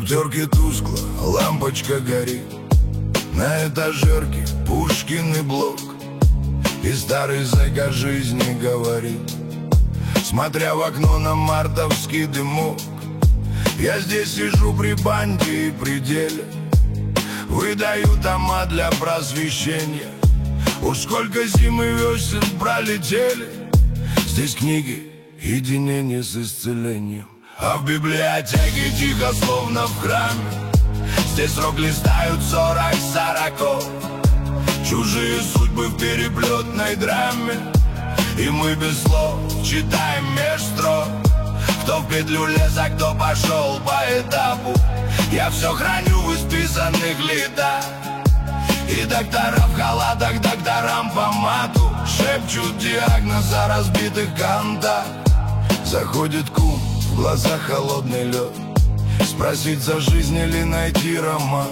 коптерке тускло, лампочка горит. На этажерке Пушкин и Блок, и старый зэк о жизни говорит. Смотря в окно на мартовский дымок, я здесь сижу при банде и пределе. Выдаю тома для просвещения. Уж сколько зим и весен пролетели. Здесь книги, единение с исцелением. А в библиотеке тихо, словно в храме. Здесь рок листают 40 сороков. Чужие судьбы в переплетной драме. И мы без слов читаем меж строк. Кто в петлю лез, а кто пошел по этапу. Я все храню в исписанных летах. И доктора в халатах докторам по мату шепчут диагноз о разбитых кантах. Заходит кум, в глазах холодный лед. Спросить за жизнь или найти роман.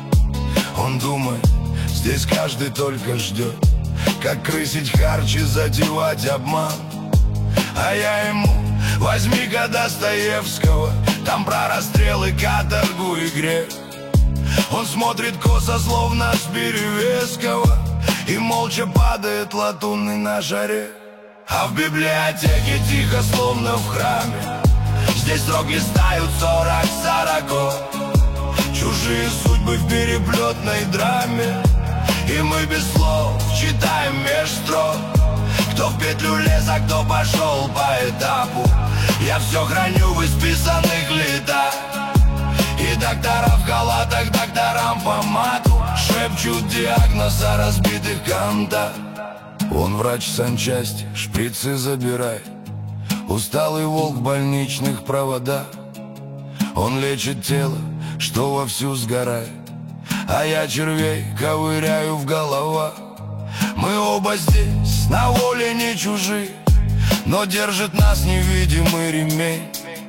Он думает, здесь каждый только ждет, как крысить харч и затевать обман. А я ему: возьми-ка Достоевского, там про расстрелы, каторгу и грех. Он смотрит косо, словно с Перевеского, и молча падает латунный на жаре. А в библиотеке тихо, словно в храме. Здесь рок листают 40 сороков. Чужие судьбы в переплетной драме. И мы без слов читаем меж строк. Кто в петлю лез, а кто пошел по этапу. Я все храню в исписанных летах. И доктора в халатах докторам по мату шепчут диагноз о разбитых кантах. Он врач санчасти, шприцы забирает. Усталый волк в больничных проводах. Он лечит тело, что вовсю сгорает, а я червей ковыряю в головах. Мы оба здесь, на воле не чужие, но держит нас невидимый ремень.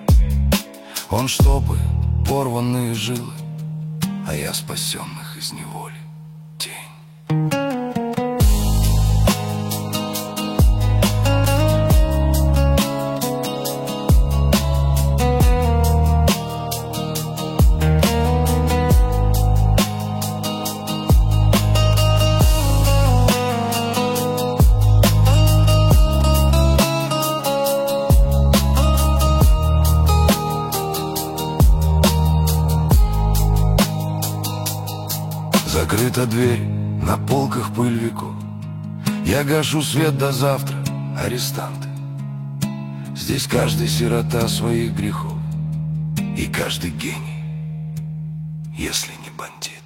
Он штопает порванные жилы, а я спасенных из неволи тень. Закрыта дверь, на полках пыль веков. Я гашу свет до завтра, арестанты. Здесь каждый сирота своих грехов, и каждый гений, если не бандит.